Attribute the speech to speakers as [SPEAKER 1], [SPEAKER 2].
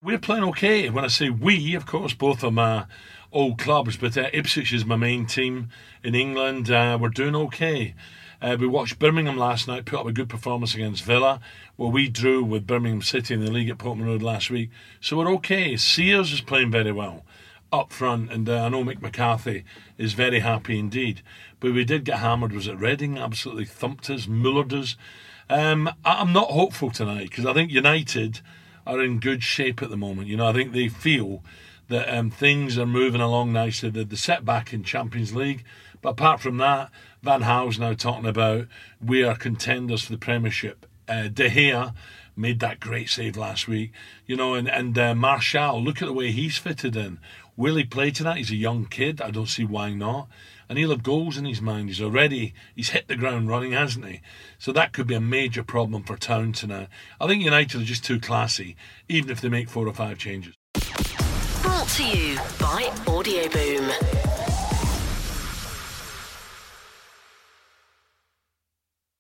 [SPEAKER 1] we're playing okay. When I say we, of course, both of my old clubs, but Ipswich is my main team in England. We're doing okay. We watched Birmingham last night put up a good performance against Villa. Well, we drew with Birmingham City in the league at Portman Road last week. So we're okay. Sears is playing very well up front, and I know Mick McCarthy is very happy indeed. But we did get hammered. Was it Reading? Absolutely thumped us, mullered us. I'm not hopeful tonight because I think United are in good shape at the moment. You know, I think they feel that things are moving along nicely. The setback in Champions League. But apart from that, Van Gaal's now talking about we are contenders for the Premiership. De Gea made that great save last week. You know, and Martial, look at the way he's fitted in. Will he play tonight? He's a young kid. I don't see why not. And he'll have goals in his mind. He's hit the ground running, hasn't he? So that could be a major problem for Town tonight. I think United are just too classy, even if they make 4 or 5 changes.
[SPEAKER 2] Brought to you by Audio Boom.